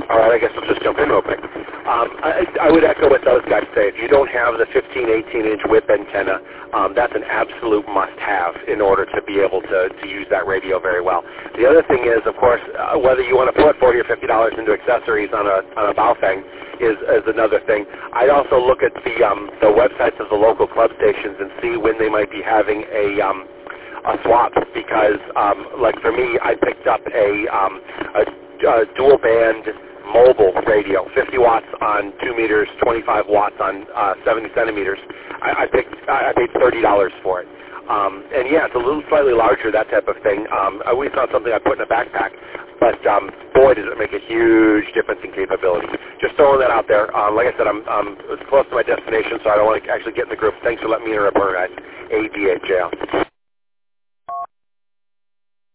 All right, I guess I'll just jump in real quick. I would echo what those guys say. If you don't have the 15, 18-inch whip antenna, that's an absolute must-have in order to be able to use that radio very well. The other thing is, of course, whether you want to put $40 or $50 into accessories on a Baofeng is another thing. I'd also look at the websites of the local club stations and see when they might be having a swap, because like for me, I picked up a dual band mobile radio, 50 watts on 2 meters, 25 watts on 70 centimeters. I paid $30 for it. And yeah, it's a little slightly larger, that type of thing. I always not something I put in a backpack, but boy, does it make a huge difference in capability. Just throwing that out there. Like I said, I'm close to my destination, so I don't want to actually get in the group. Thanks for letting me interrupt, guys. ADHL.